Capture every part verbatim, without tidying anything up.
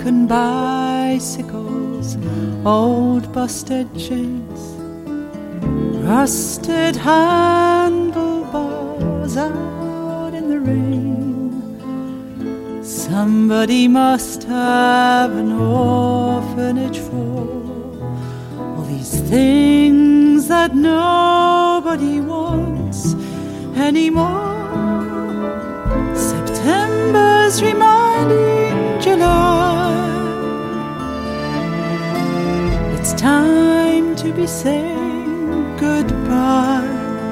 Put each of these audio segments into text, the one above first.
broken bicycles, old busted chains, rusted handlebars out in the rain. Somebody must have an orphanage for all these things that nobody wants anymore. September's reminding July it's time to be saying goodbye.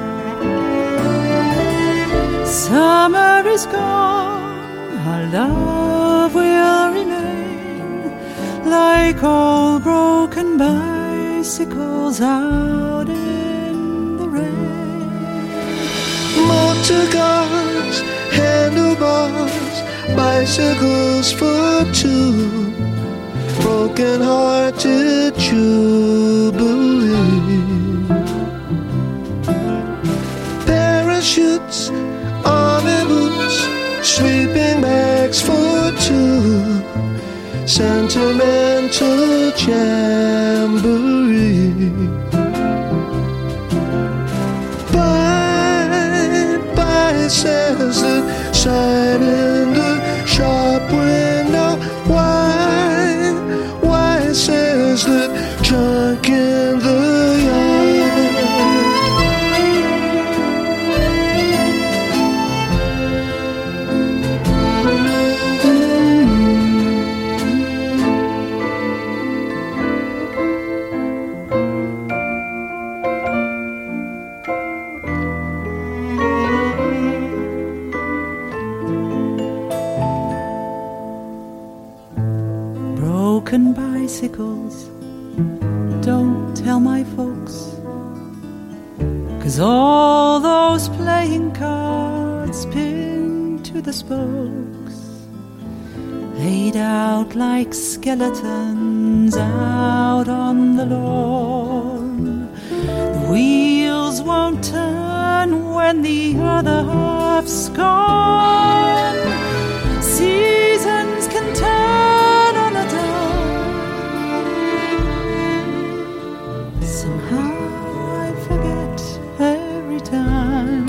Summer is gone, our love will remain like all broken bicycles out in the rain. Motor cars, handlebars, bicycles for two, broken-hearted jubilee. Parachutes, army boots, sleeping bags for two, sentimental jamboree. Bye, bye, says the sign in the shop window. Why, why, says the junk in the yard. Broken bicycles, don't tell my folks, 'cause all those playing cards pinned to the spokes, laid out like skeletons out on the lawn. The wheels won't turn when the other half's gone. Seasons can turn on a dime. Somehow I forget every time.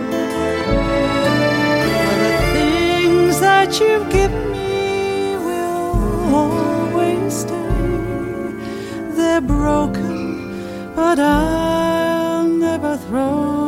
But the things that you've given me will always stay. They're broken, but I'll never throw